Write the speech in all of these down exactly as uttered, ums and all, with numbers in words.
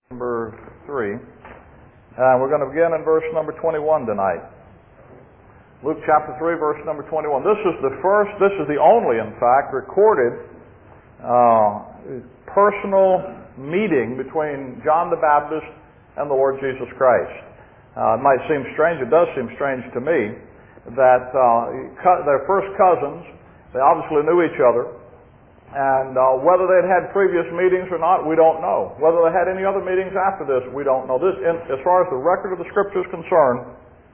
Number three. Uh, we're going to begin in verse number twenty-one tonight. Luke chapter three, verse number twenty-one. This is the first, this is the only, in fact, recorded uh, personal meeting between John the Baptist and the Lord Jesus Christ. Uh, it might seem strange, it does seem strange to me, that uh, they're first cousins. They obviously knew each other. And uh, whether they'd had previous meetings or not, we don't know. Whether they had any other meetings after this, we don't know. This, in, as far as the record of the Scripture is concerned,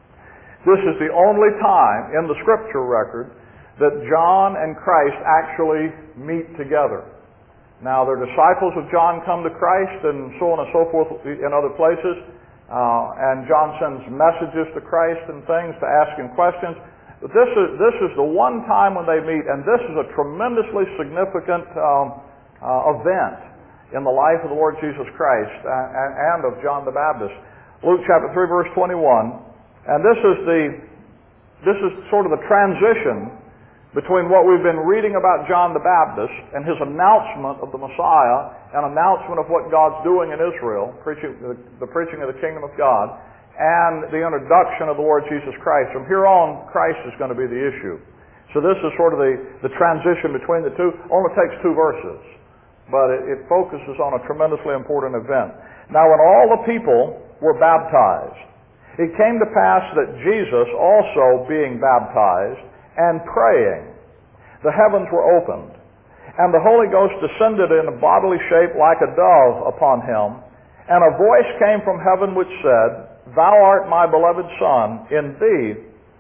this is the only time in the Scripture record that John and Christ actually meet together. Now, their disciples of John come to Christ and so on and so forth in other places. Uh, and John sends messages to Christ and things to ask him questions. But this is, this is the one time when they meet, and this is a tremendously significant um, uh, event in the life of the Lord Jesus Christ and, and of John the Baptist. Luke chapter three, verse twenty-one. And this is the this is sort of the transition between what we've been reading about John the Baptist and his announcement of the Messiah and announcement of what God's doing in Israel, preaching the, the preaching of the kingdom of God, and the introduction of the Lord Jesus Christ. From here on, Christ is going to be the issue. So this is sort of the, the transition between the two. Only takes two verses, but it, it focuses on a tremendously important event. Now, when all the people were baptized, it came to pass that Jesus also being baptized and praying, the heavens were opened, and the Holy Ghost descended in a bodily shape like a dove upon him, and a voice came from heaven which said, Thou art my beloved Son, in thee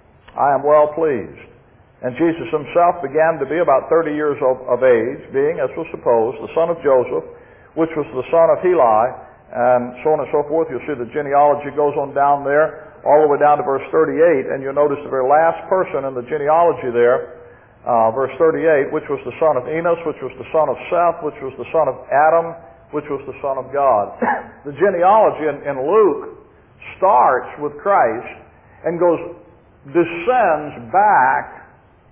I am well pleased. And Jesus himself began to be about thirty years of, of age, being, as was supposed, the son of Joseph, which was the son of Heli, and so on and so forth. You'll see the genealogy goes on down there, all the way down to verse thirty-eight, and you'll notice the very last person in the genealogy there, uh, verse thirty-eight, which was the son of Enos, which was the son of Seth, which was the son of Adam, which was the son of God. The genealogy in, in Luke starts with Christ and goes, descends back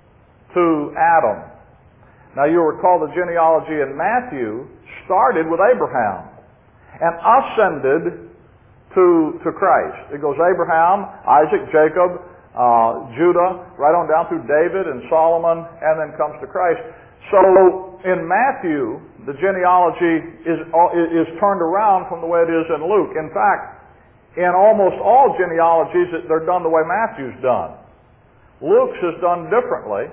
to Adam. Now you'll recall the genealogy in Matthew started with Abraham and ascended to, to Christ. It goes Abraham, Isaac, Jacob, uh, Judah, right on down through David and Solomon, and then comes to Christ. So in Matthew, the genealogy is, is turned around from the way it is in Luke. In fact, in almost all genealogies, they're done the way Matthew's done. Luke's is done differently.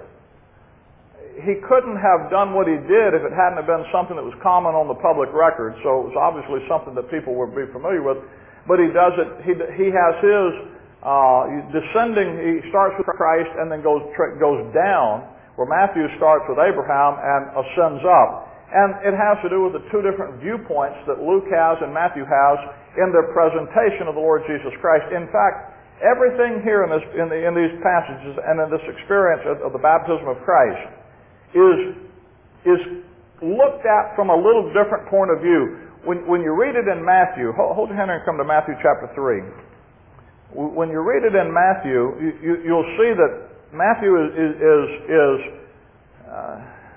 He couldn't have done what he did if it hadn't have been something that was common on the public record, so it was obviously something that people would be familiar with. But he does it, he, he has his uh, descending, he starts with Christ and then goes, goes down, where Matthew starts with Abraham and ascends up. And it has to do with the two different viewpoints that Luke has and Matthew has in their presentation of the Lord Jesus Christ. In fact, everything here in, this, in, the, in these passages and in this experience of, of the baptism of Christ is, is looked at from a little different point of view. When, when you read it in Matthew, hold, hold your hand and come to Matthew chapter three. When you read it in Matthew, you, you, you'll see that Matthew is, is, is, is uh,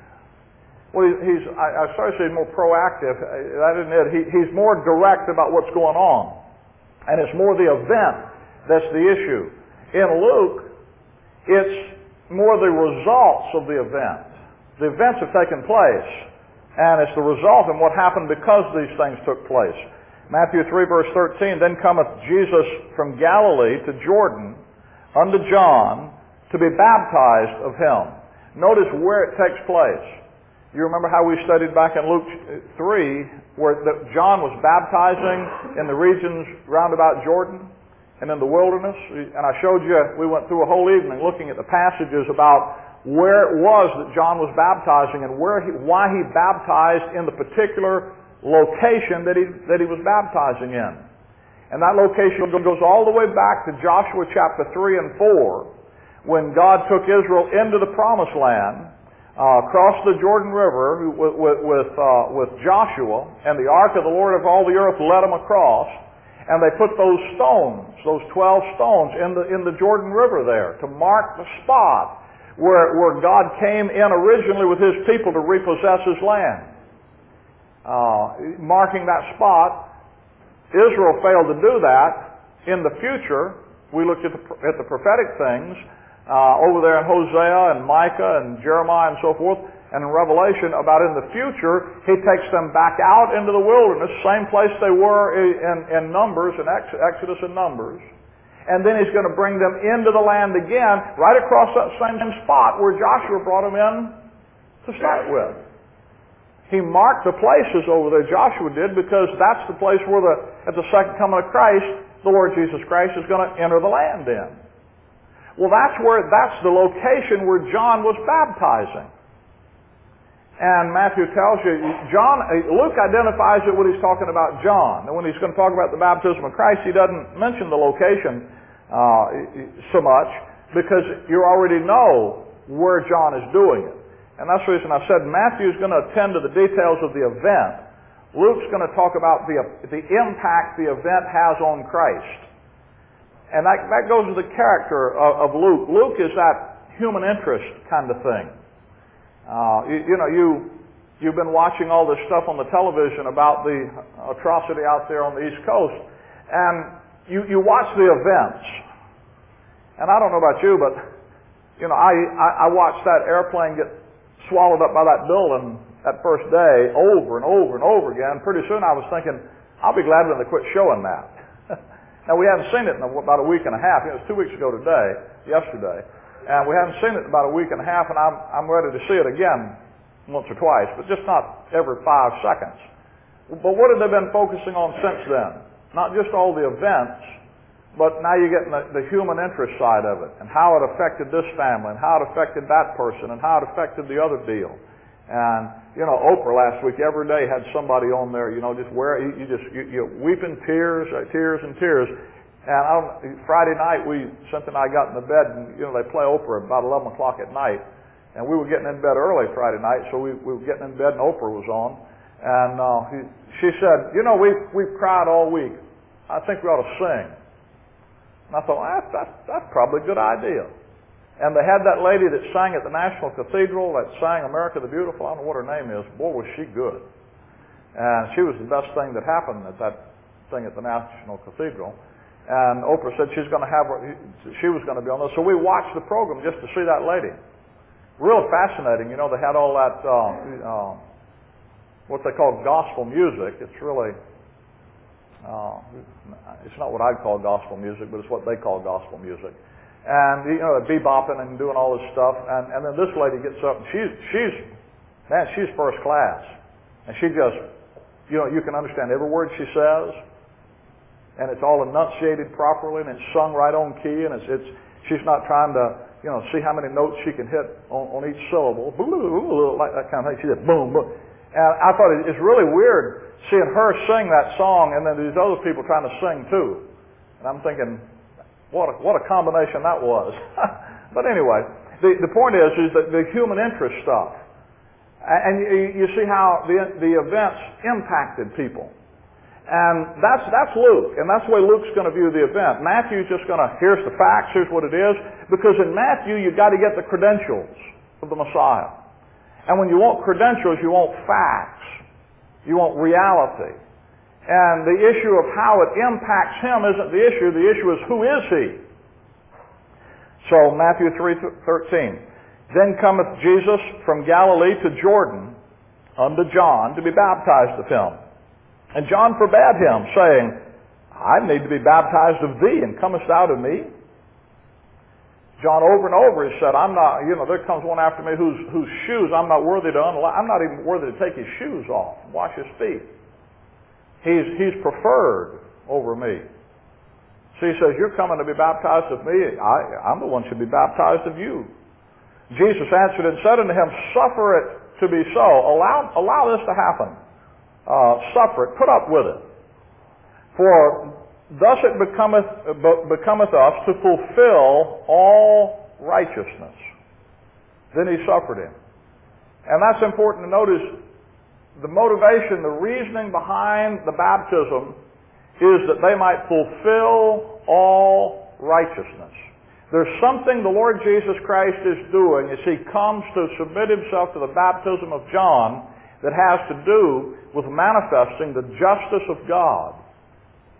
Well, he's, I, I started to say more proactive. That isn't it. He, he's more direct about what's going on. And it's more the event that's the issue. In Luke, it's more the results of the event. The events have taken place. And it's the result and what happened because these things took place. Matthew three, verse thirteen, Then cometh Jesus from Galilee to Jordan unto John to be baptized of him. Notice where it takes place. You remember how we studied back in Luke three, where John was baptizing in the regions round about Jordan and in the wilderness? And I showed you, we went through a whole evening looking at the passages about where it was that John was baptizing and where he, why he baptized in the particular location that he, that he was baptizing in. And that location goes all the way back to Joshua chapter three and four, when God took Israel into the promised land, Uh, across the Jordan River with with with, uh, with Joshua, and the ark of the Lord of all the earth led them across, and they put those stones, those twelve stones, in the in the Jordan River there to mark the spot where where God came in originally with His people to repossess His land. Uh, marking that spot Israel failed to do that. In the future, we looked at the, at the prophetic things uh, over there in Hosea and Micah and Jeremiah and so forth, and in Revelation about in the future, He takes them back out into the wilderness, same place they were in, in Numbers, in Exodus and Numbers. And then He's going to bring them into the land again, right across that same spot where Joshua brought them in to start with. He marked the places over there, Joshua did, because that's the place where the, at the second coming of Christ, the Lord Jesus Christ is going to enter the land in. Well, that's where, that's the location where John was baptizing. And Matthew tells you, John, Luke identifies it when he's talking about John. And when he's going to talk about the baptism of Christ, he doesn't mention the location uh, so much because you already know where John is doing it. And that's the reason I said Matthew's going to attend to the details of the event. Luke's going to talk about the, the impact the event has on Christ. And that, that goes to the character of, of Luke. Luke is that human interest kind of thing. Uh, you, you know, you, you've been watching all this stuff on the television about the atrocity out there on the East Coast, and you, you watch the events. And I don't know about you, but, you know, I, I, I watched that airplane get swallowed up by that building that first day over and over and over again. Pretty soon I was thinking, I'll be glad when they quit showing that. Now, we haven't seen it in about a week and a half. It was two weeks ago today, yesterday. And we haven't seen it in about a week and a half, and I'm, I'm ready to see it again once or twice, but just not every five seconds. But what have they been focusing on since then? Not just all the events, but now you're getting the, the human interest side of it, and how it affected this family, and how it affected that person, and how it affected the other deal. And, you know, Oprah last week, every day had somebody on there, you know, just where, you, you just, you, you weeping tears, uh, tears and tears. And I don't, Friday night, we, Cynthia and I got in the bed, and, you know, they play Oprah about eleven o'clock at night. And we were getting in bed early Friday night, so we, we were getting in bed, and Oprah was on. And uh, he, she said, you know, we've, we've cried all week. I think we ought to sing. And I thought, well, that's, that's, that's probably a good idea. And they had that lady that sang at the National Cathedral, that sang America the Beautiful. I don't know what her name is. Boy, was she good. And she was the best thing that happened at that thing at the National Cathedral. And Oprah said she's going to have, she was going to be on this. So we watched the program just to see that lady. Real fascinating. You know, they had all that, uh, uh, what they call gospel music. It's really, uh, it's not what I'd call gospel music, but it's what they call gospel music. And, you know, they're bebopping and doing all this stuff. And, and then this lady gets up, and she's, she's, man, she's first class. And she just, you know, you can understand every word she says. And it's all enunciated properly, and it's sung right on key, and it's, it's she's not trying to, you know, see how many notes she can hit on, on each syllable, like that kind of thing. She said, boom, boom. And I thought it's really weird seeing her sing that song, and then these other people trying to sing too. And I'm thinking, what a, what a combination that was. But anyway, the, the point is, is that the human interest stuff. And you, you see how the, the events impacted people. And that's that's Luke, and that's the way Luke's going to view the event. Matthew's just going to, here's the facts, here's what it is, because in Matthew you've got to get the credentials of the Messiah. And when you want credentials, you want facts. You want reality. And the issue of how it impacts him isn't the issue, the issue is who is he? So Matthew three thirteen. Then cometh Jesus from Galilee to Jordan unto John to be baptized of him. And John forbade him, saying, I need to be baptized of thee, and comest thou to me? John over and over has said, I'm not, you know, there comes one after me whose, whose shoes I'm not worthy to unlock. I'm not even worthy to take his shoes off and wash his feet. He's, he's preferred over me. So he says, you're coming to be baptized of me. I, I'm the one who should be baptized of you. Jesus answered and said unto him, suffer it to be so. Allow, allow this to happen. Uh, suffer it, put up with it. For thus it becometh, becometh us to fulfill all righteousness. Then he suffered him. And that's important to notice. The motivation, the reasoning behind the baptism is that they might fulfill all righteousness. There's something the Lord Jesus Christ is doing as he comes to submit himself to the baptism of John that has to do with manifesting the justice of God.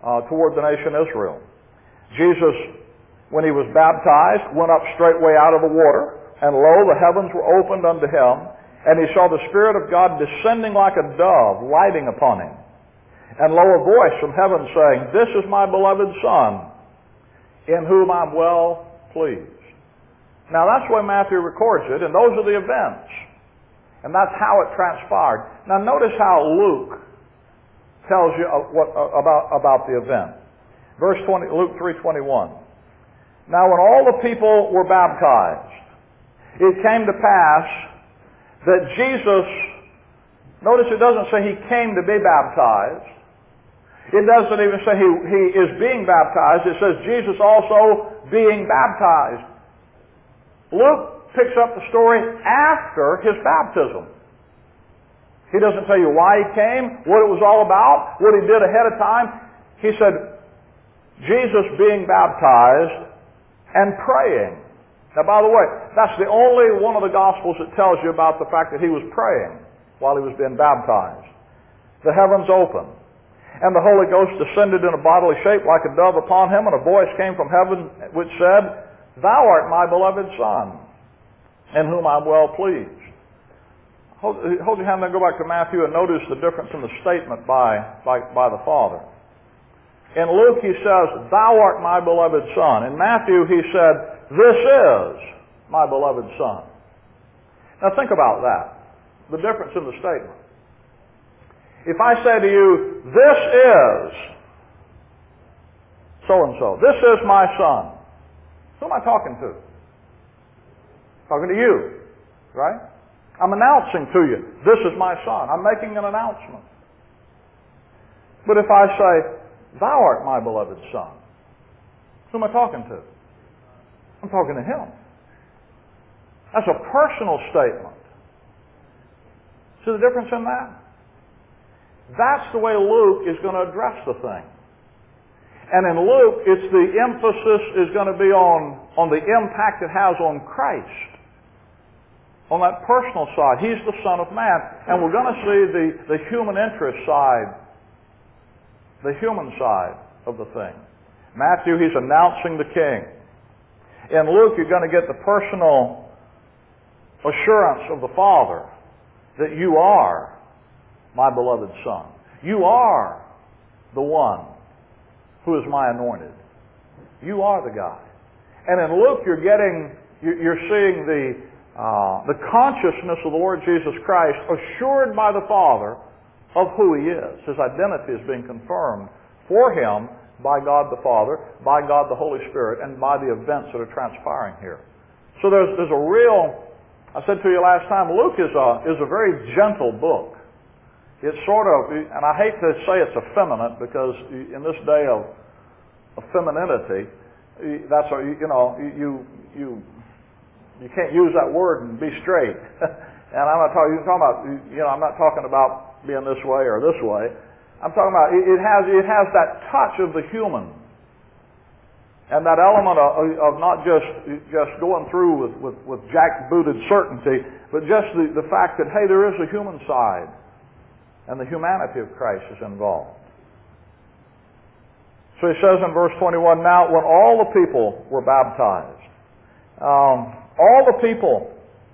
uh, toward the nation Israel. Jesus, when he was baptized, went up straightway out of the water, and lo, the heavens were opened unto him, and he saw the Spirit of God descending like a dove, lighting upon him. And lo, a voice from heaven saying, This is my beloved Son, in whom I'm well pleased. Now that's the way Matthew records it, and those are the events. And that's how it transpired. Now notice how Luke tells you what, about, about the event. Verse twenty, Luke three twenty-one. Now when all the people were baptized, it came to pass that Jesus, notice it doesn't say he came to be baptized. It doesn't even say he, he is being baptized. It says Jesus also being baptized. Luke picks up the story after his baptism. He doesn't tell you why he came, what it was all about, what he did ahead of time. He said, Jesus being baptized and praying. Now, by the way, that's the only one of the Gospels that tells you about the fact that he was praying while he was being baptized. The heavens opened, and the Holy Ghost descended in a bodily shape like a dove upon him, and a voice came from heaven which said, Thou art my beloved Son, in whom I'm well pleased. Hold, hold your hand and go back to Matthew and notice the difference in the statement by, by, by the Father. In Luke he says, Thou art my beloved Son. In Matthew he said, This is my beloved Son. Now think about that, the difference in the statement. If I say to you, This is so-and-so, this is my Son, who am I talking to? Talking to you, right? I'm announcing to you, this is my Son. I'm making an announcement. But if I say, Thou art my beloved Son, who am I talking to? I'm talking to him. That's a personal statement. See the difference in that? That's the way Luke is going to address the thing. And in Luke, it's the emphasis is going to be on, on the impact it has on Christ. On that personal side. He's the Son of Man. And we're going to see the, the human interest side, the human side of the thing. Matthew, he's announcing the King. In Luke, you're going to get the personal assurance of the Father that you are my beloved Son. You are the one who is my anointed. You are the guy. And in Luke, you're getting, you're seeing the Uh, the consciousness of the Lord Jesus Christ assured by the Father of who He is. His identity is being confirmed for Him by God the Father, by God the Holy Spirit, and by the events that are transpiring here. So there's, there's a real, I said to you last time, Luke is a, is a very gentle book. It's sort of, and I hate to say it's effeminate because in this day of, of femininity, that's, a, you know, you, you, You can't use that word and be straight. And I'm not talking, you're talking about, you know, I'm not talking about being this way or this way. I'm talking about, it has, it has that touch of the human. And that element of, of not just, just going through with, with, with jack-booted certainty, but just the, the fact that, hey, there is a human side. And the humanity of Christ is involved. So he says in verse twenty-one, Now when all the people were baptized, um, all the people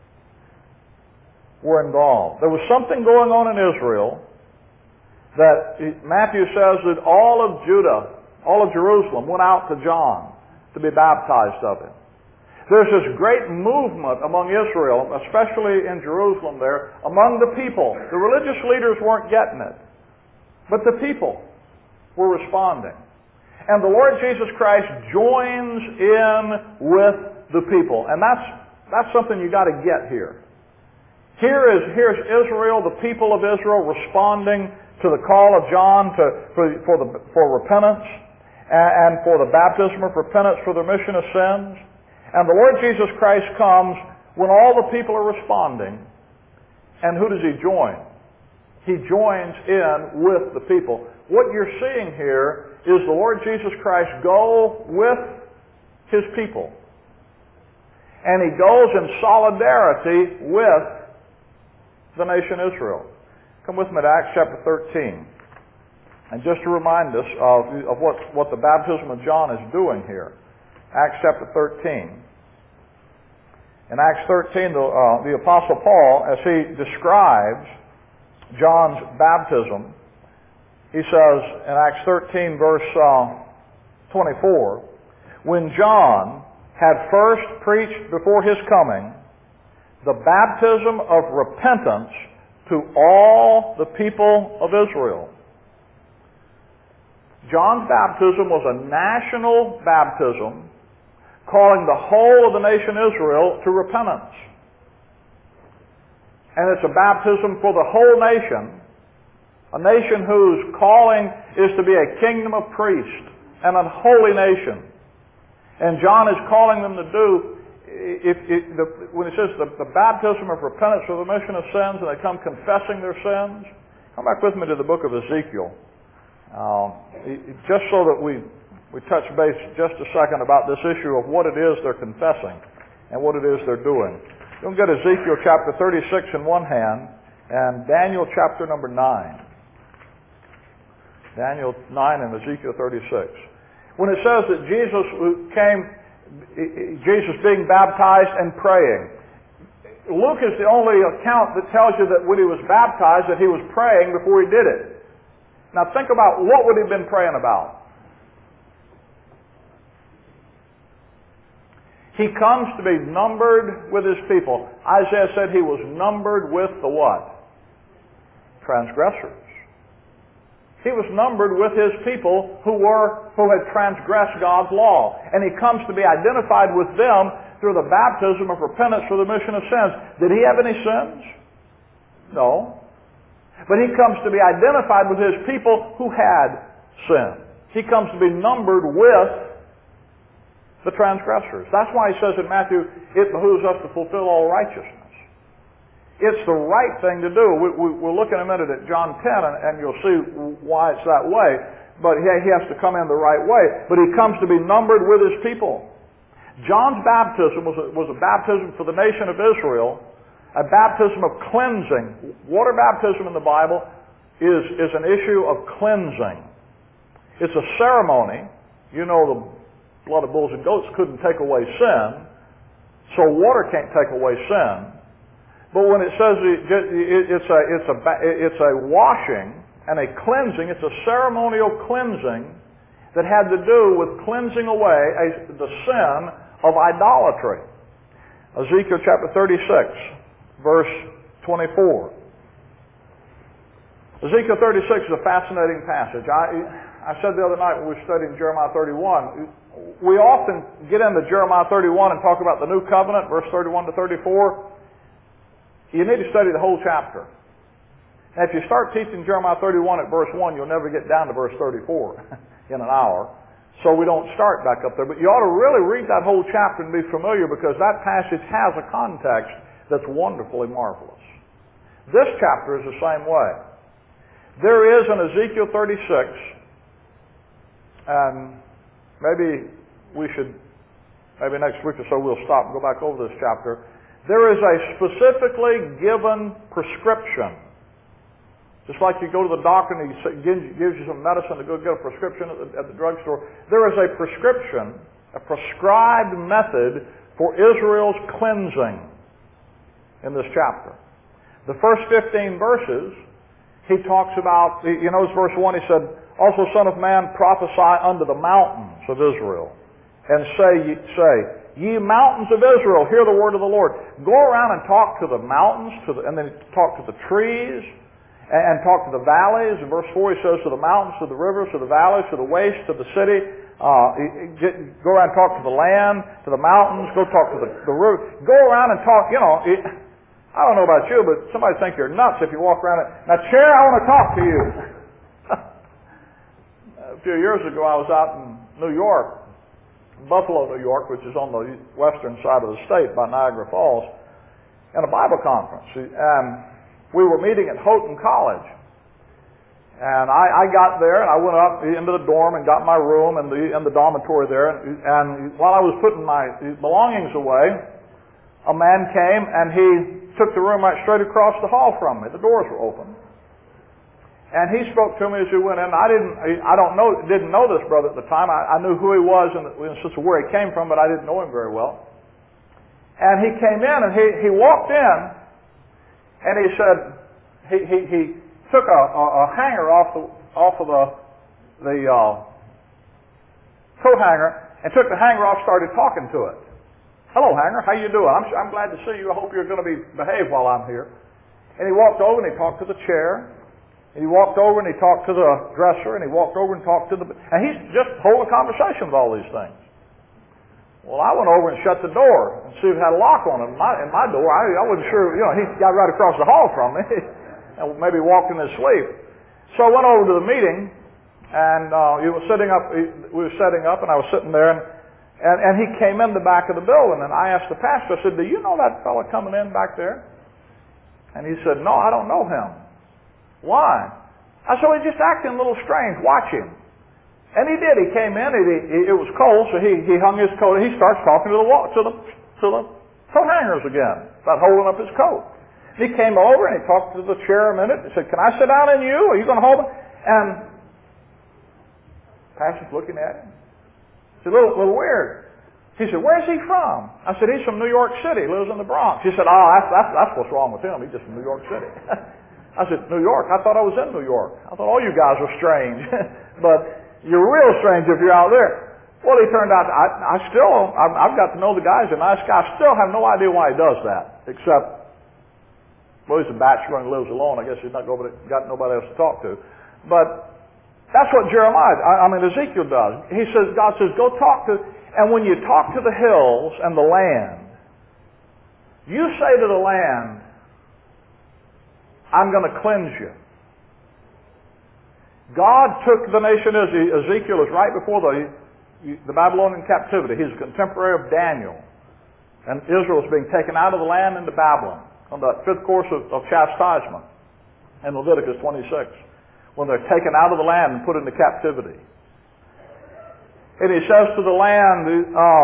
were involved. There was something going on in Israel that Matthew says that all of Judah, all of Jerusalem went out to John to be baptized of him. There's this great movement among Israel, especially in Jerusalem there, among the people. The religious leaders weren't getting it, but the people were responding. And the Lord Jesus Christ joins in with the people. And that's that's something you got to get here. Here is here's Israel, the people of Israel, responding to the call of John to, for, for, the, for repentance and, and for the baptism of repentance for the remission of sins. And the Lord Jesus Christ comes when all the people are responding. And who does He join? He joins in with the people. What you're seeing here is the Lord Jesus Christ go with His people. And He goes in solidarity with the nation Israel. Come with me to Acts chapter thirteen. And just to remind us of, of what, what the baptism of John is doing here, Acts chapter thirteen. In Acts thirteen, the, uh, the Apostle Paul, as he describes John's baptism, he says in Acts thirteen, verse uh, twenty-four, when John had first preached before his coming the baptism of repentance to all the people of Israel. John's baptism was a national baptism calling the whole of the nation Israel to repentance. And it's a baptism for the whole nation, a nation whose calling is to be a kingdom of priests and a holy nation. And John is calling them to do, if, if the, when he says the, the baptism of repentance for the remission of sins, and they come confessing their sins. Come back with me to the book of Ezekiel. Uh, just so that we, we touch base just a second about this issue of what it is they're confessing and what it is they're doing. You'll get Ezekiel chapter thirty-six in one hand and Daniel chapter number nine. Daniel nine and Ezekiel thirty-six. When it says that Jesus came, Jesus being baptized and praying, Luke is the only account that tells you that when he was baptized that he was praying before he did it. Now think about what would he have been praying about. He comes to be numbered with his people. Isaiah said he was numbered with the what? Transgressors. He was numbered with his people who were who had transgressed God's law. And he comes to be identified with them through the baptism of repentance for the remission of sins. Did he have any sins? No. But he comes to be identified with his people who had sin. He comes to be numbered with the transgressors. That's why he says in Matthew, it behooves us to fulfill all righteousness. It's the right thing to do. We, we, we'll look in a minute at John ten, and, and you'll see why it's that way. But he, he has to come in the right way. But he comes to be numbered with his people. John's baptism was a, was a baptism for the nation of Israel, a baptism of cleansing. Water baptism in the Bible is, is an issue of cleansing. It's a ceremony. You know the blood of bulls and goats couldn't take away sin, so water can't take away sin. But when it says it's a, it's a, it's a washing and a cleansing, it's a ceremonial cleansing that had to do with cleansing away a, the sin of idolatry. Ezekiel chapter thirty-six. Verse twenty-four. Ezekiel thirty-six is a fascinating passage. I, I said the other night when we were studying Jeremiah thirty-one, we often get into Jeremiah thirty-one and talk about the new covenant, verse thirty-one to thirty-four. You need to study the whole chapter. And if you start teaching Jeremiah thirty-one at verse one, you'll never get down to verse thirty-four in an hour. So we don't start back up there. But you ought to really read that whole chapter and be familiar, because that passage has a context that's wonderfully marvelous. This chapter is the same way. There is in Ezekiel thirty-six, and maybe we should, maybe next week or so we'll stop and go back over this chapter. There is a specifically given prescription. Just like you go to the doctor and he gives you some medicine to go get a prescription at the, at the drugstore. There is a prescription, a prescribed method for Israel's cleansing in this chapter. The first fifteen verses, he talks about, you know, verse one, he said, also, son of man, prophesy unto the mountains of Israel, and say, say, ye mountains of Israel, hear the word of the Lord. Go around and talk to the mountains, to the, and then talk to the trees, and, and talk to the valleys. In verse four, he says, to the mountains, to the rivers, to the valleys, to the waste, to the city. Uh, get, go around and talk to the land, to the mountains, go talk to the, the river. Go around and talk, you know, it, I don't know about you, but somebody think you're nuts if you walk around and, now, Chair, I want to talk to you. A few years ago, I was out in New York, Buffalo, New York, which is on the western side of the state by Niagara Falls, in a Bible conference. And we were meeting at Houghton College. And I, I got there, and I went up into the dorm and got my room in the, in the dormitory there. And, and while I was putting my belongings away, a man came, and he took the room right straight across the hall from me. The doors were open. And he spoke to me as we went in. I didn't, I don't know, didn't know this brother at the time. I, I knew who he was and in sense of where he came from, but I didn't know him very well. And he came in and he, he walked in and he said, he, he, he took a, a, a hanger off the, off of the, the uh, coat hanger and took the hanger off, started talking to it. Hello, hanger, how you doing? I'm, I'm glad to see you. I hope you're going to be behave while I'm here. And he walked over and he talked to the chair. And he walked over and he talked to the dresser, and he walked over and talked to the... And he's just holding a conversation with all these things. Well, I went over and shut the door and see if it had a lock on it. In my, in my door, I, I wasn't sure, you know, he got right across the hall from me and maybe walked in his sleep. So I went over to the meeting, and uh, he was sitting up, he, we were setting up, and I was sitting there, and, and, and he came in the back of the building, and I asked the pastor, I said, do you know that fellow coming in back there? And he said, no, I don't know him. Why? I said, well, he's just acting a little strange. Watch him. And he did. He came in. He, he, it was cold, so he, he hung his coat. He starts talking to the to the to the coat hangers again about holding up his coat. And he came over and he talked to the chair a minute. He said, "Can I sit down in you? Are you going to hold me?" And the pastor's looking at him. It's a little little weird. He said, "Where's he from?" I said, "He's from New York City. He lives in the Bronx." He said, "Oh, that's that's, that's what's wrong with him. He's just from New York City." I said, "New York? I thought I was in New York. I thought all you guys were strange." But you're real strange if you're out there. Well, he turned out, I, I still, I've, I've got to know the guy. He's a nice guy. I still have no idea why he does that. Except, well, he's a bachelor and lives alone. I guess he's not got nobody else to talk to. But that's what Jeremiah, I, I mean Ezekiel does. He says, God says, go talk to, and when you talk to the hills and the land, you say to the land, I'm going to cleanse you. God took the nation, Ezekiel is right before the, the Babylonian captivity. He's a contemporary of Daniel. And Israel is being taken out of the land into Babylon on that fifth course of, of chastisement in Leviticus twenty-six, when they're taken out of the land and put into captivity. And he says to the land, oh,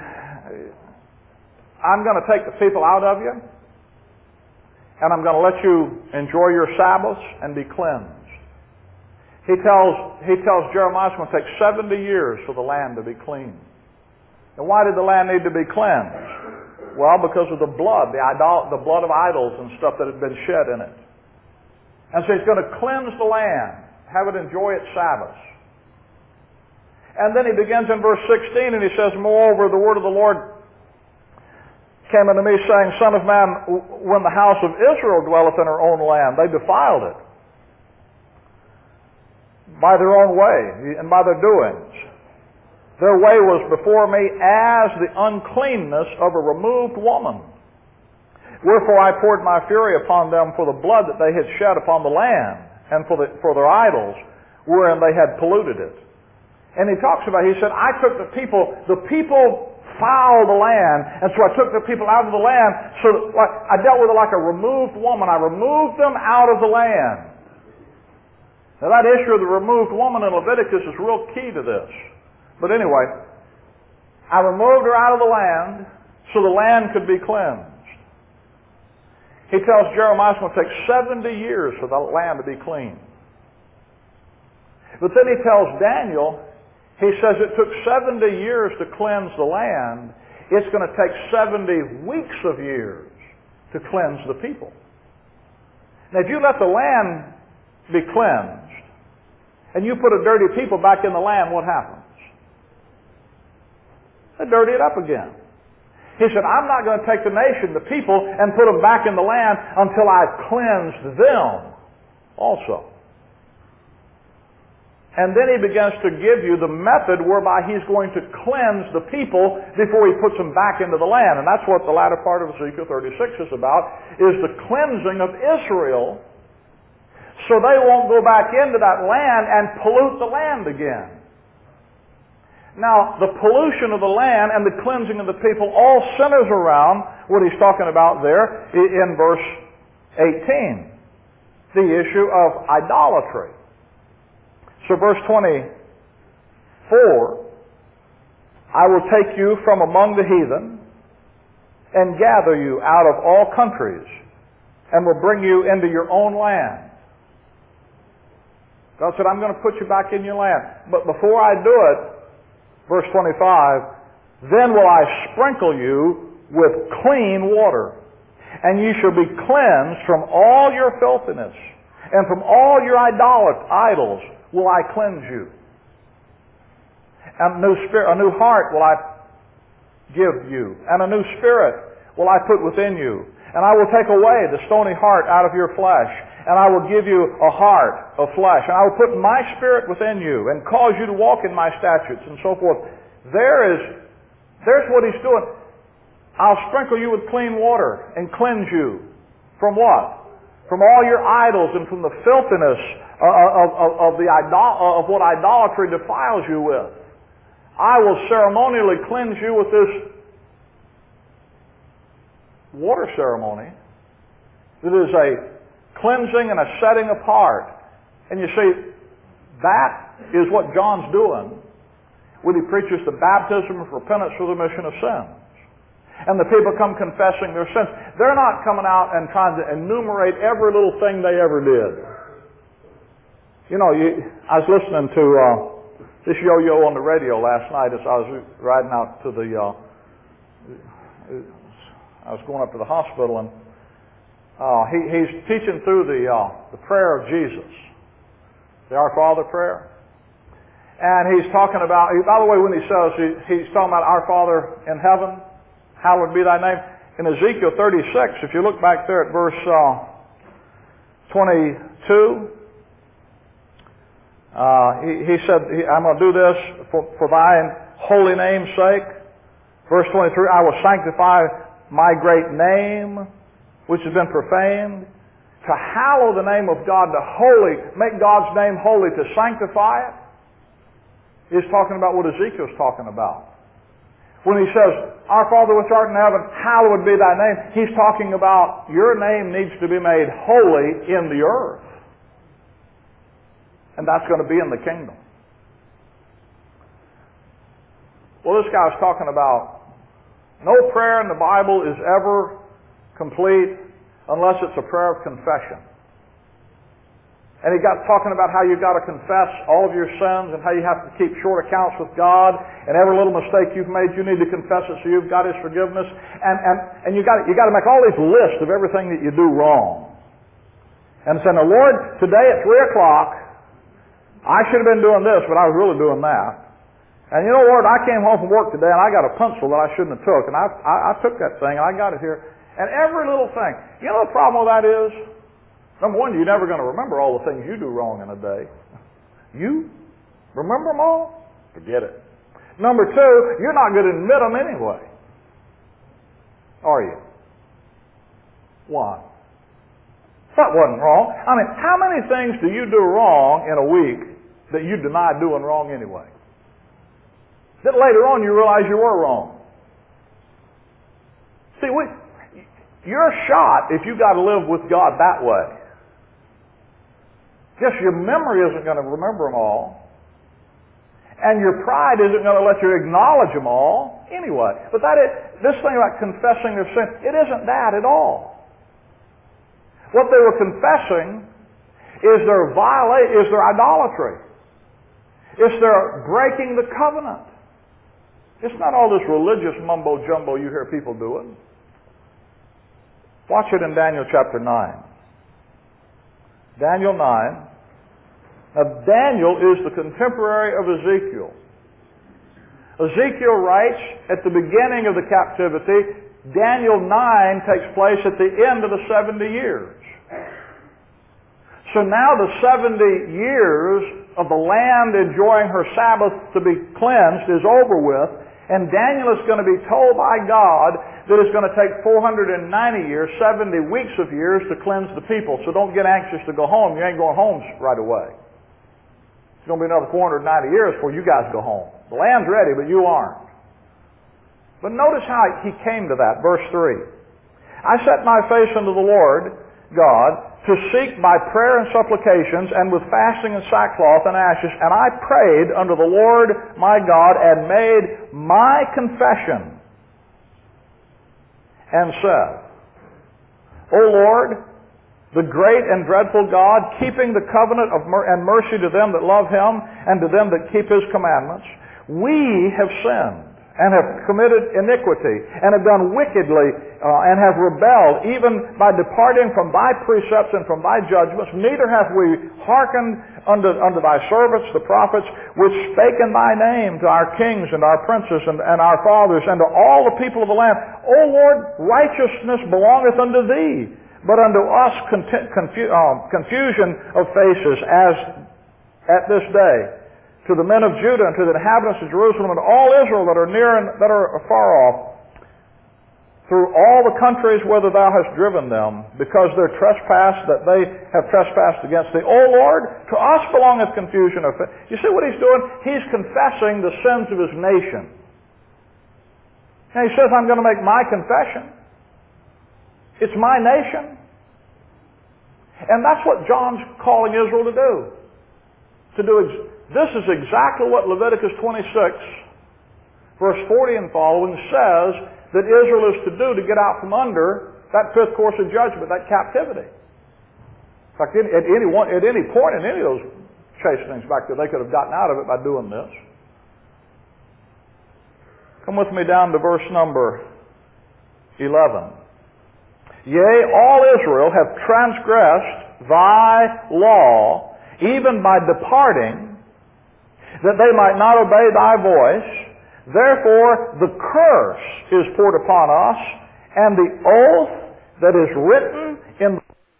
I'm going to take the people out of you, and I'm going to let you enjoy your Sabbaths and be cleansed. He tells, he tells Jeremiah it's going to take seventy years for the land to be clean. And why did the land need to be cleansed? Well, because of the blood, the, idol, the blood of idols and stuff that had been shed in it. And so he's going to cleanse the land, have it enjoy its Sabbaths. And then he begins in verse sixteen and he says, moreover, the word of the Lord came unto me saying, Son of man, when the house of Israel dwelleth in her own land, they defiled it by their own way and by their doings. Their way was before me as the uncleanness of a removed woman. Wherefore I poured my fury upon them for the blood that they had shed upon the land and for, the, for their idols, wherein they had polluted it. And he talks about, he said, I took the people, the people fouled the land, and so I took the people out of the land, so that, like, I dealt with it like a removed woman. I removed them out of the land. Now that issue of the removed woman in Leviticus is real key to this. But anyway, I removed her out of the land so the land could be cleansed. He tells Jeremiah it's going to take seventy years for the land to be clean. But then he tells Daniel, he says it took seventy years to cleanse the land. It's going to take seventy weeks of years to cleanse the people. Now if you let the land be cleansed, and you put a dirty people back in the land, what happens? They dirty it up again. He said, I'm not going to take the nation, the people, and put them back in the land until I've cleansed them also. And then he begins to give you the method whereby he's going to cleanse the people before he puts them back into the land. And that's what the latter part of Ezekiel thirty-six is about, is the cleansing of Israel so they won't go back into that land and pollute the land again. Now, the pollution of the land and the cleansing of the people all centers around what he's talking about there in verse eighteen, the issue of idolatry. So verse twenty-four, I will take you from among the heathen and gather you out of all countries and will bring you into your own land. God said, I'm going to put you back in your land. But before I do it, verse twenty-five, then will I sprinkle you with clean water, and you shall be cleansed from all your filthiness, and from all your idolat- idols will I cleanse you. And a new spirit, a new heart will I give you, and a new spirit will I put within you. And I will take away the stony heart out of your flesh, and I will give you a heart of flesh. And I will put my spirit within you, and cause you to walk in my statutes, and so forth. There is, there's what he's doing. I'll sprinkle you with clean water and cleanse you. From what? From all your idols and from the filthiness of, of, of, the idol, of what idolatry defiles you with. I will ceremonially cleanse you with this water ceremony. It is a cleansing and a setting apart. And you see, that is what John's doing when he preaches the baptism of repentance for the remission of sins. And the people come confessing their sins. They're not coming out and trying to enumerate every little thing they ever did. You know, you, I was listening to uh, this yo-yo on the radio last night as I was riding out to the, uh, I was going up to the hospital, and uh, he, he's teaching through the, uh, the prayer of Jesus, the Our Father prayer. And he's talking about, by the way, when he says, he, he's talking about Our Father in heaven, hallowed be thy name. In Ezekiel thirty-six, if you look back there at verse uh, twenty-two, uh, he, he said, he, I'm going to do this for, for thine holy name's sake. Verse twenty-three, I will sanctify my great name, which has been profaned. To hallow the name of God, to holy, make God's name holy, to sanctify it. He's talking about what Ezekiel's talking about. When he says, Our Father which art in heaven, hallowed be thy name, he's talking about your name needs to be made holy in the earth. And that's going to be in the kingdom. Well, this guy's talking about no prayer in the Bible is ever complete unless it's a prayer of confession. And he got talking about how you've got to confess all of your sins and how you have to keep short accounts with God, and every little mistake you've made, you need to confess it so you've got His forgiveness. And and and you got you got to make all these lists of everything that you do wrong. And saying, "Now, Lord, today at three o'clock, I should have been doing this, but I was really doing that. And you know, Lord, I came home from work today and I got a pencil that I shouldn't have took, and I I, I took that thing and I got it here. And every little thing. You know the problem with that is? Number one, you're never going to remember all the things you do wrong in a day. You? Remember them all? Forget it. Number two, you're not going to admit them anyway. Are you? Why? That wasn't wrong. I mean, how many things do you do wrong in a week that you deny doing wrong anyway? That later on you realize you were wrong. See, we, you're shot if you got to live with God that way. Yes, your memory isn't going to remember them all. And your pride isn't going to let you acknowledge them all anyway. But that is, this thing about confessing their sin, it isn't that at all. What they were confessing is their violate, is their idolatry. It's their breaking the covenant. It's not all this religious mumbo-jumbo you hear people doing. Watch it in Daniel chapter nine. Daniel nine. Now, Daniel is the contemporary of Ezekiel. Ezekiel writes at the beginning of the captivity. Daniel nine takes place at the end of the seventy years. So now the seventy years of the land enjoying her Sabbath to be cleansed is over with, and Daniel is going to be told by God that it's going to take four hundred ninety years, seventy weeks of years to cleanse the people. So don't get anxious to go home. You ain't going home right away. It's going to be another four hundred ninety years before you guys go home. The land's ready, but you aren't. But notice how he came to that. Verse three. I set my face unto the Lord God to seek by prayer and supplications and with fasting and sackcloth and ashes, and I prayed unto the Lord my God and made my confession and said, O Lord, the great and dreadful God, keeping the covenant of mer- and mercy to them that love Him and to them that keep His commandments, we have sinned and have committed iniquity and have done wickedly uh, and have rebelled even by departing from thy precepts and from thy judgments. Neither have we hearkened unto, unto thy servants, the prophets, which spake in thy name to our kings and our princes and, and our fathers and to all the people of the land. O Lord, righteousness belongeth unto thee, but unto us confu- confu- uh, confusion of faces as at this day. To the men of Judah and to the inhabitants of Jerusalem and all Israel that are near and that are far off, through all the countries whither thou hast driven them, because their trespass that they have trespassed against thee. O Lord, to us belongeth confusion of faith. You see what he's doing? He's confessing the sins of his nation. And he says, I'm going to make my confession. It's my nation. And that's what John's calling Israel to do. To do ex- This is exactly what Leviticus twenty-six, verse forty and following says that Israel is to do to get out from under that fifth course of judgment, that captivity. In fact, at any, one, at any point in any of those chastenings back there, they could have gotten out of it by doing this. Come with me down to verse number eleven. Yea, all Israel have transgressed thy law, even by departing, that they might not obey thy voice. Therefore the curse is poured upon us, and the oath that is written in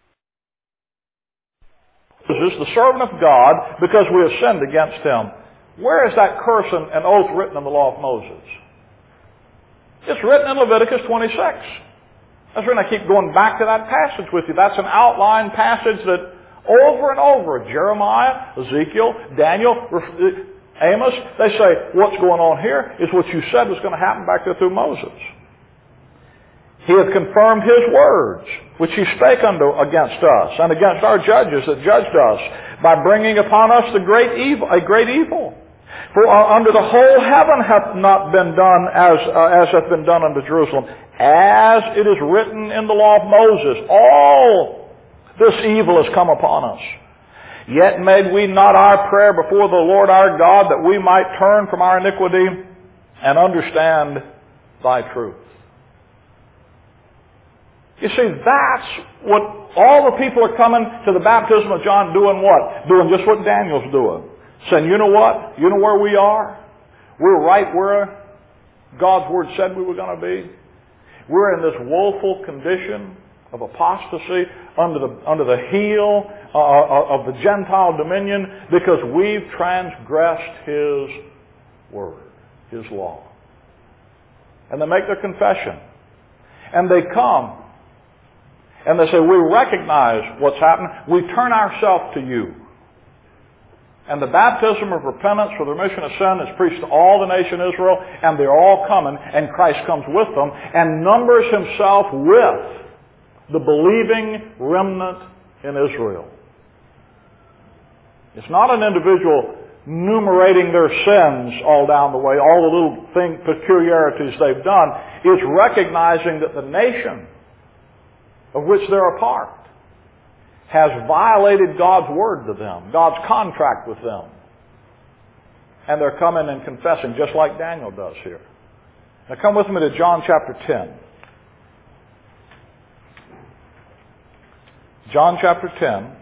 Moses, the servant of God, because we have sinned against him. Where is that curse and, and oath written in the law of Moses? It's written in Leviticus twenty-six. That's when I keep going back to that passage with you. That's an outline passage that over and over, Jeremiah, Ezekiel, Daniel, Amos, they say, what's going on here is what you said was going to happen back there through Moses. He hath confirmed his words, which he spake unto against us, and against our judges that judged us, by bringing upon us the great evil, a great evil. For uh, under the whole heaven hath not been done as, uh, as hath been done unto Jerusalem, as it is written in the law of Moses. All this evil has come upon us. Yet made we not our prayer before the Lord our God, that we might turn from our iniquity and understand thy truth. You see, that's what all the people are coming to the baptism of John doing what? Doing just what Daniel's doing. Saying, you know what? You know where we are? We're right where God's Word said we were going to be. We're in this woeful condition of apostasy under the, under the heel uh, of the Gentile dominion because we've transgressed His Word, His law. And they make their confession. And they come. And they say, we recognize what's happened. We turn ourselves to you. And the baptism of repentance for the remission of sin is preached to all the nation of Israel, and they're all coming, and Christ comes with them, and numbers himself with the believing remnant in Israel. It's not an individual enumerating their sins all down the way, all the little thing, peculiarities they've done. It's recognizing that the nation of which they're a part has violated God's word to them, God's contract with them. And they're coming and confessing, just like Daniel does here. Now come with me to John chapter ten. John chapter ten.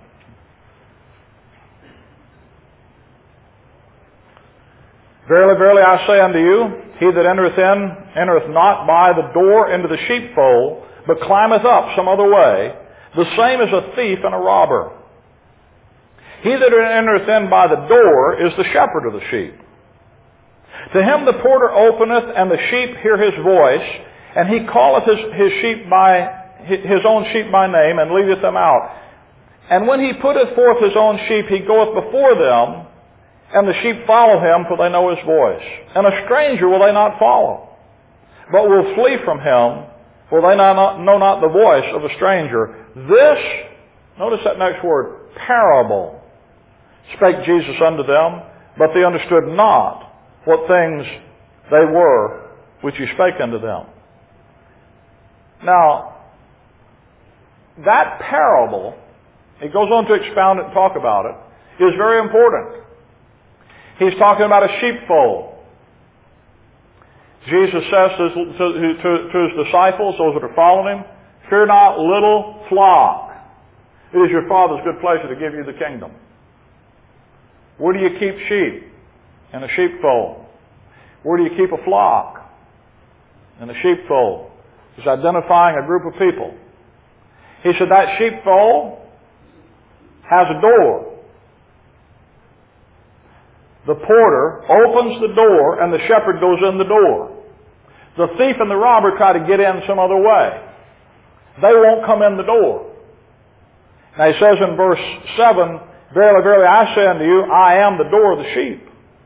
Verily, verily, I say unto you, he that entereth in, entereth not by the door into the sheepfold, but climbeth up some other way, the same is a thief and a robber. He that entereth in by the door is the shepherd of the sheep. To him the porter openeth, and the sheep hear his voice, and he calleth his, his sheep by his own sheep by name, and leadeth them out. And when he putteth forth his own sheep, he goeth before them, and the sheep follow him, for they know his voice. And a stranger will they not follow, but will flee from him, for they know not, know not the voice of a stranger. This, notice that next word, parable, spake Jesus unto them, but they understood not what things they were which he spake unto them. Now, that parable, he goes on to expound it and talk about it, is very important. He's talking about a sheepfold. Jesus says to, to, to, to his disciples, those that are following him, "Fear not, little flock. It is your Father's good pleasure to give you the kingdom." Where do you keep sheep? In a sheepfold. Where do you keep a flock? In a sheepfold. He's identifying a group of people. He said that sheepfold has a door. The porter opens the door and the shepherd goes in the door. The thief and the robber try to get in some other way. They won't come in the door. Now he says in verse seven, "Verily, verily, I say unto you, I am the door of the sheep."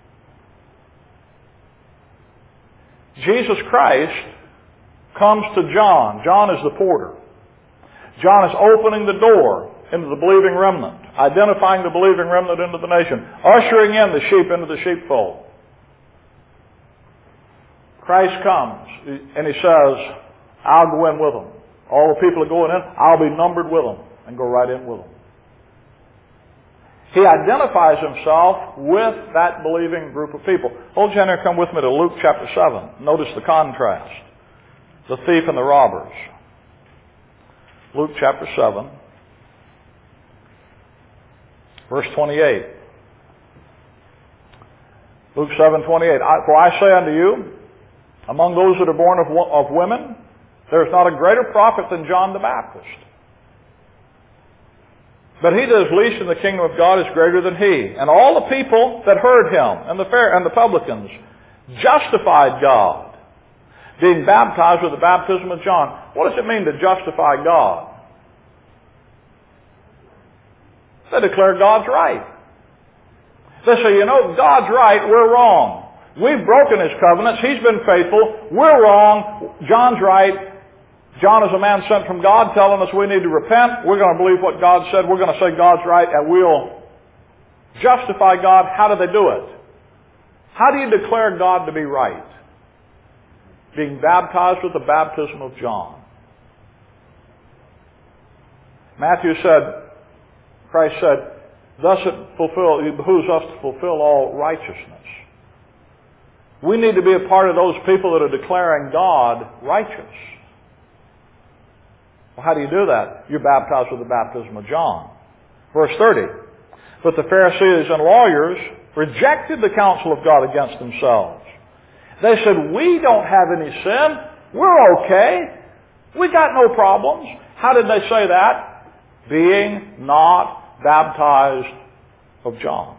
Jesus Christ comes to John. John is the porter. John is opening the door into the believing remnant, identifying the believing remnant into the nation, ushering in the sheep into the sheepfold. Christ comes and he says, "I'll go in with them." All the people are going in, I'll be numbered with them and go right in with them. He identifies himself with that believing group of people. Hold your hand here, come with me to Luke chapter seven. Notice the contrast. The thief and the robbers. Luke chapter seven, verse twenty-eight. Luke seven twenty-eight. "For I say unto you, among those that are born of, of women, there is not a greater prophet than John the Baptist. But he that is least in the kingdom of God is greater than he. And all the people that heard him, and the fair and the publicans, justified God, being baptized with the baptism of John." What does it mean to justify God? They declare God's right. They say, you know, God's right, we're wrong. We've broken His covenants. He's been faithful. We're wrong. John's right. John is a man sent from God telling us we need to repent. We're going to believe what God said. We're going to say God's right, and we'll justify God. How do they do it? How do you declare God to be right? Being baptized with the baptism of John. Matthew said, Christ said, "Thus it fulfill, it behooves us to fulfill all righteousness." We need to be a part of those people that are declaring God righteous. Well, how do you do that? You're baptized with the baptism of John. Verse thirty. "But the Pharisees and lawyers rejected the counsel of God against themselves. They said, we don't have any sin. We're okay. We got no problems." How did they say that? Being not baptized of John.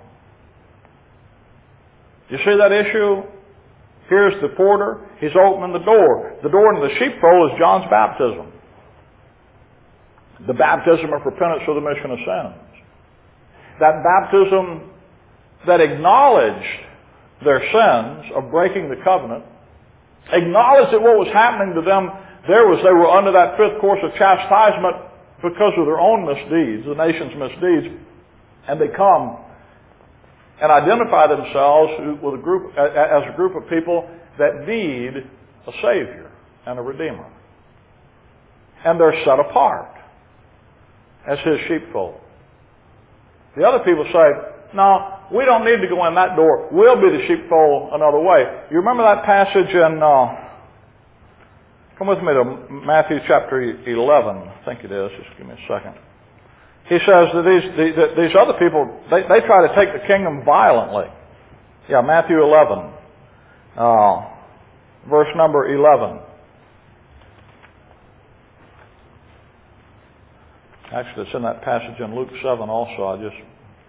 You see that issue? Here's the porter. He's opening the door. The door into the sheepfold is John's baptism. The baptism of repentance for the remission of sins. That baptism that acknowledged their sins of breaking the covenant, acknowledged that what was happening to them there was they were under that fifth course of chastisement because of their own misdeeds, the nation's misdeeds, and they come and identify themselves with a group as a group of people that need a Savior and a Redeemer. And they're set apart as His sheepfold. The other people say, no, we don't need to go in that door. We'll be the sheepfold another way. You remember that passage in, uh, come with me to Matthew chapter eleven, I think it is. Just give me a second. He says that these, the, these other people, they, they try to take the kingdom violently. Yeah, Matthew eleven, uh, verse number eleven. Actually, it's in that passage in Luke seven also. I just,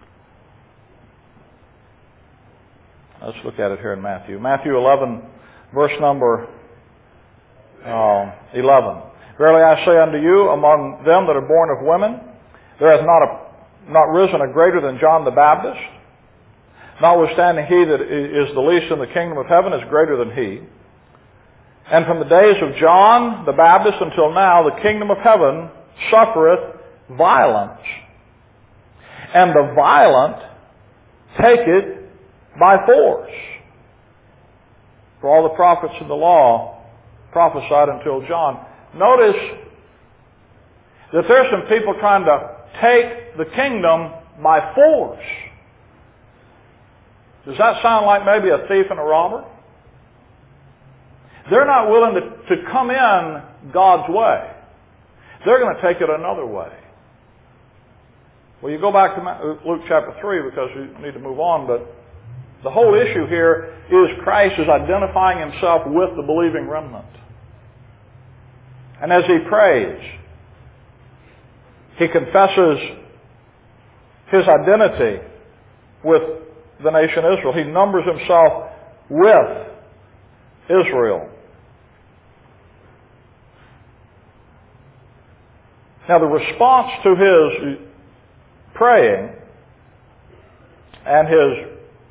let's look at it here in Matthew. Matthew eleven, verse number uh, eleven. Verily I say unto you, among them that are born of women, there hath not, a, not risen a greater than John the Baptist. Notwithstanding he that is the least in the kingdom of heaven is greater than he. And from the days of John the Baptist until now, the kingdom of heaven suffereth violence, and the violent take it by force. For all the prophets in the law prophesied until John. Notice That there's some people trying to take the kingdom by force. Does that sound like maybe a thief and a robber? They're not willing to, to come in God's way. They're going to take it another way. Well, you go back to Luke chapter three because we need to move on, but the whole issue here is Christ is identifying himself with the believing remnant. And as he prays, he confesses his identity with the nation Israel. He numbers himself with Israel. Now the response to his praying and his,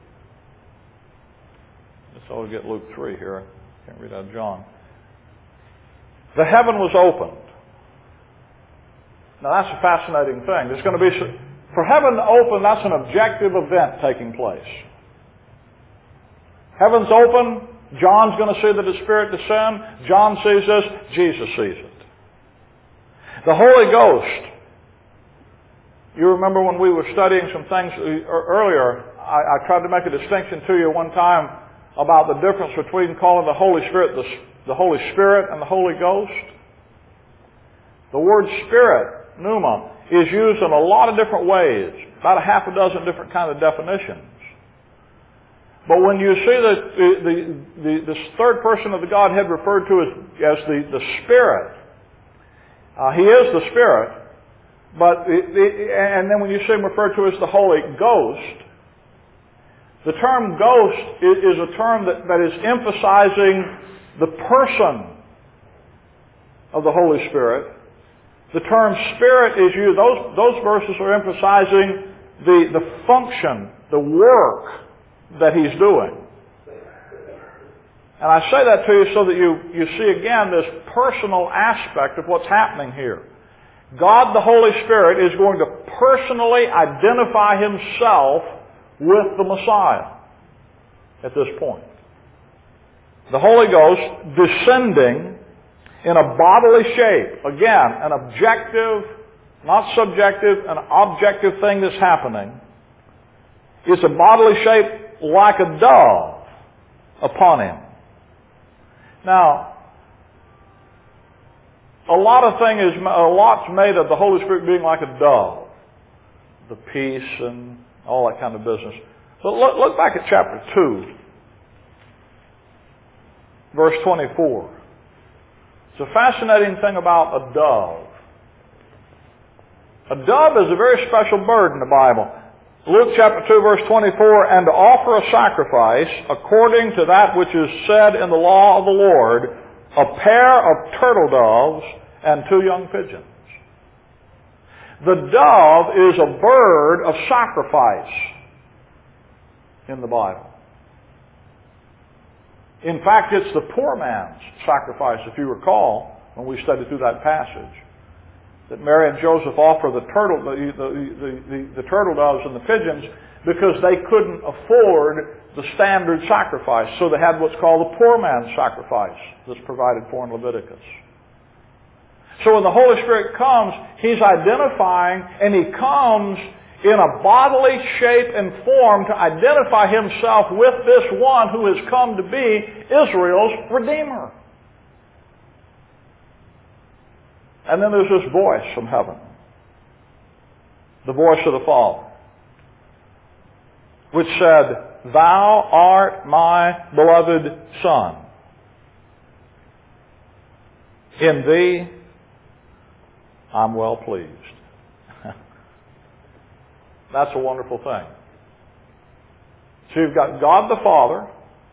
let's all get Luke three here. I can't read out John. The heaven was opened. Now that's a fascinating thing. There's going to be, for heaven to open, that's an objective event taking place. Heaven's open. John's going to see the Spirit descend. John sees this. Jesus sees it. The Holy Ghost. You remember when we were studying some things earlier, I, I tried to make a distinction to you one time about the difference between calling the Holy Spirit the, the Holy Spirit and the Holy Ghost. The word Spirit, pneuma, is used in a lot of different ways, about a half a dozen different kind of definitions. But when you see the, the, the, the third person of the Godhead referred to as, as the, the Spirit, uh, He is the Spirit, but it, it, and then when you see Him referred to as the Holy Ghost, the term ghost is, is a term that, that is emphasizing the person of the Holy Spirit. The term Spirit is used, those, those verses are emphasizing the, the function, the work that He's doing. And I say that to you so that you, you see again this personal aspect of what's happening here. God the Holy Spirit is going to personally identify Himself with the Messiah at this point. The Holy Ghost descending in a bodily shape. Again, an objective, not subjective, an objective thing that's happening. It's a bodily shape like a dove upon Him. Now, a lot of thing is a lot's made of the Holy Spirit being like a dove, the peace and all that kind of business. But look, look back at chapter two, verse twenty-four. It's a fascinating thing about a dove. A dove is a very special bird in the Bible. Luke chapter two, verse twenty-four, and to offer a sacrifice according to that which is said in the law of the Lord, a pair of turtle doves and two young pigeons. The dove is a bird of sacrifice in the Bible. In fact, it's the poor man's sacrifice, if you recall, when we studied through that passage, that Mary and Joseph offer the turtle, the, the, the, the, the turtle doves and the pigeons because they couldn't afford the standard sacrifice. So they had what's called the poor man's sacrifice that's provided for in Leviticus. So when the Holy Spirit comes, He's identifying, and He comes in a bodily shape and form to identify Himself with this one who has come to be Israel's Redeemer. And then there's this voice from heaven, the voice of the Father, which said, "Thou art my beloved Son. In Thee I'm well pleased." That's a wonderful thing. So you've got God the Father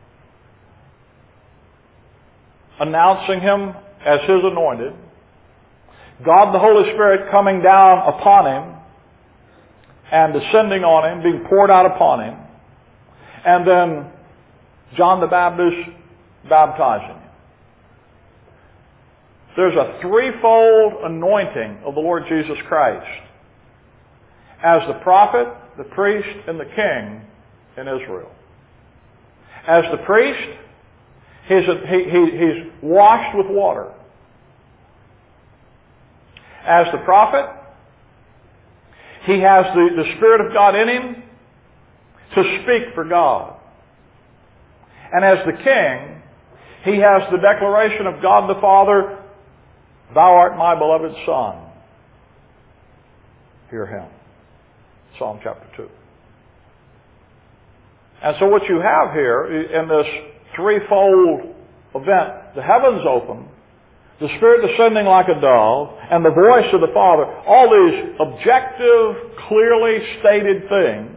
announcing Him as His anointed, God the Holy Spirit coming down upon Him and descending on Him, being poured out upon Him, and then John the Baptist baptizing Him. There's a threefold anointing of the Lord Jesus Christ as the prophet, the priest, and the king in Israel. As the priest, he's, a, he, he, he's washed with water. As the prophet, he has the, the Spirit of God in him to speak for God. And as the king, he has the declaration of God the Father, "Thou art my beloved Son. Hear him." Psalm chapter two. And so what you have here in this threefold event, the heavens open, the Spirit descending like a dove, and the voice of the Father, all these objective, clearly stated things,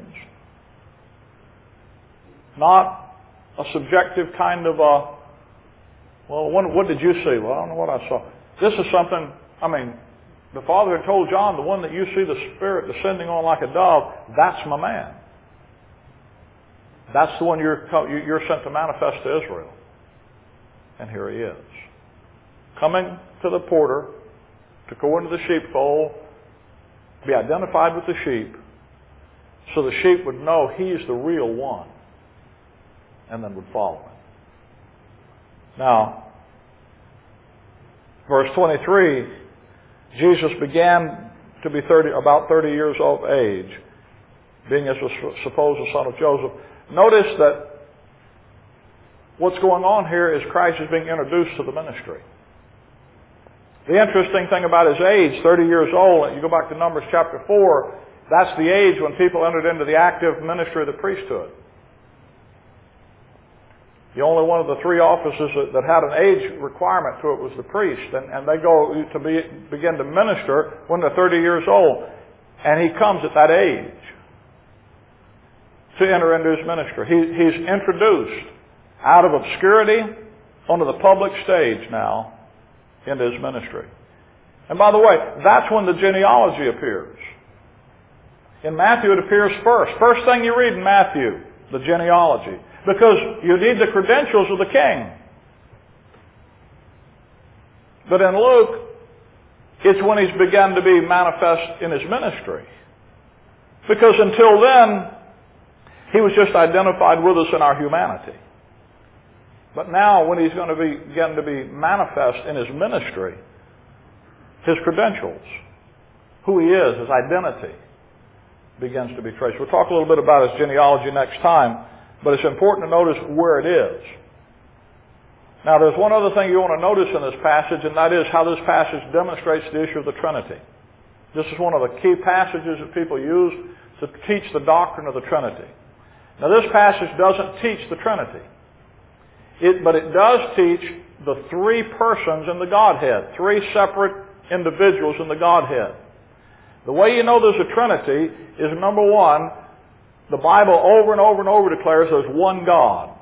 not a subjective kind of a, well, what did you see? Well, I don't know what I saw. This is something, I mean, the Father had told John, the one that you see the Spirit descending on like a dove, that's my man. That's the one you're, you're sent to manifest to Israel. And here he is. Coming to the porter to go into the sheepfold, be identified with the sheep, so the sheep would know he's the real one, and then would follow him. Now, verse twenty-three, Jesus began to be thirty, about thirty years of age, being as was supposed the son of Joseph. Notice that what's going on here is Christ is being introduced to the ministry. The interesting thing about his age, thirty years old, you go back to Numbers chapter four, that's the age when people entered into the active ministry of the priesthood. The only one of the three offices that, that had an age requirement to it was the priest. And, and they go to be, begin to minister when they're thirty years old. And he comes at that age to enter into his ministry. He, he's introduced out of obscurity onto the public stage now into his ministry. And by the way, that's when the genealogy appears. In Matthew it appears first. First thing you read in Matthew, the genealogy. Because you need the credentials of the king. But in Luke, it's when he's begun to be manifest in his ministry. Because until then, he was just identified with us in our humanity. But now when he's going to be, begin to be manifest in his ministry, his credentials, who he is, his identity, begins to be traced. We'll talk a little bit about his genealogy next time, but it's important to notice where it is. Now there's one other thing you want to notice in this passage, and that is how this passage demonstrates the issue of the Trinity. This is one of the key passages that people use to teach the doctrine of the Trinity. Now this passage doesn't teach the Trinity. It, but it does teach the three persons in the Godhead, three separate individuals in the Godhead. The way you know there's a Trinity is, number one, the Bible over and over and over declares there's one God.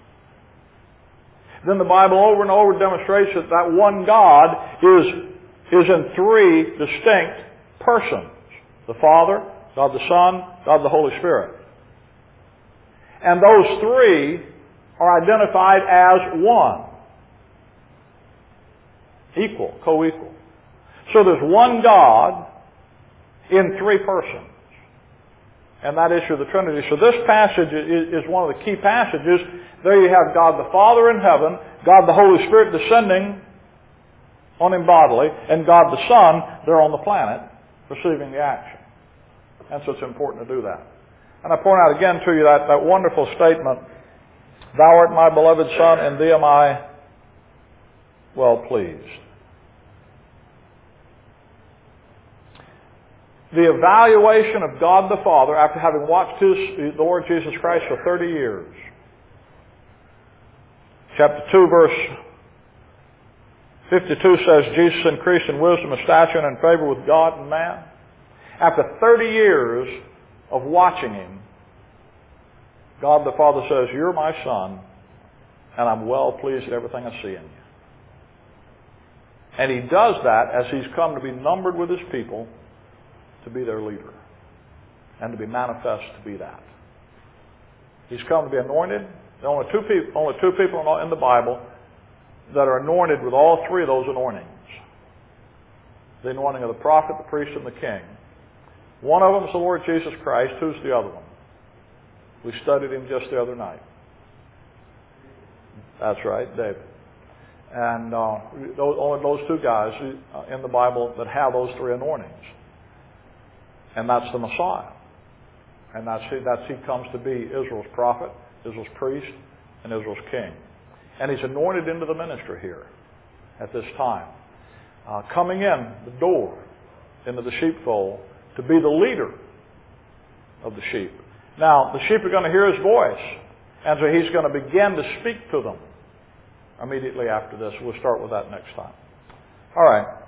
Then the Bible over and over demonstrates that that one God is, is in three distinct persons. The Father, God the Son, God the Holy Spirit. And those three are identified as one. Equal, co-equal. So there's one God in three persons. And that issue of the Trinity. So this passage is one of the key passages. There you have God the Father in heaven, God the Holy Spirit descending on him bodily, and God the Son there on the planet receiving the action. And so it's important to do that. And I point out again to you that, that wonderful statement, "Thou art my beloved Son, in thee am I well pleased." The evaluation of God the Father after having watched his, the Lord Jesus Christ for thirty years. Chapter two, verse fifty-two says, Jesus increased in wisdom and stature and in favor with God and man. After thirty years of watching him, God the Father says, "You're my Son, and I'm well pleased at everything I see in you." And he does that as he's come to be numbered with his people, to be their leader, and to be manifest to be that. He's come to be anointed. There are only two people, only two people in the Bible that are anointed with all three of those anointings. The anointing of the prophet, the priest, and the king. One of them is the Lord Jesus Christ. Who's the other one? We studied him just the other night. That's right, David. And uh, those, only those two guys in the Bible that have those three anointings. And that's the Messiah. And that's he, that's he comes to be Israel's prophet, Israel's priest, and Israel's king. And he's anointed into the ministry here at this time. Uh, coming in the door into the sheepfold to be the leader of the sheep. Now, the sheep are going to hear his voice. And so he's going to begin to speak to them immediately after this. We'll start with that next time. All right.